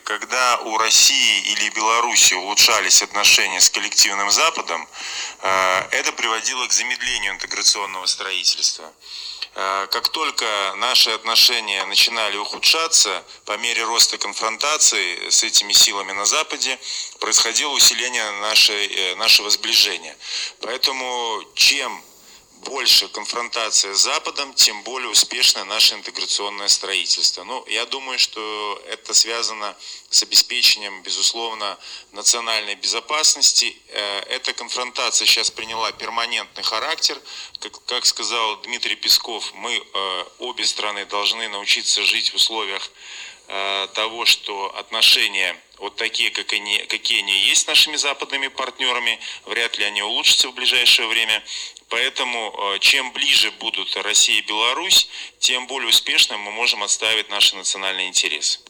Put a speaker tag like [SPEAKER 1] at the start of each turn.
[SPEAKER 1] когда у России или Беларуси улучшались отношения с коллективным Западом, это приводило к замедлению интеграционного строительства. Как только наши отношения начинали ухудшаться, по мере роста конфронтации с этими силами на Западе происходило усиление нашего сближения. Поэтому чем больше конфронтация с Западом, тем более успешно наше интеграционное строительство. Я думаю, что это связано с обеспечением, безусловно, национальной безопасности. Эта конфронтация сейчас приняла перманентный характер. Как сказал Дмитрий Песков, мы, обе страны, должны научиться жить в условиях того, что отношения вот такие, какие они есть с нашими западными партнерами, вряд ли они улучшатся в ближайшее время. Поэтому чем ближе будут Россия и Беларусь, тем более успешно мы можем отстаивать наши национальные интересы.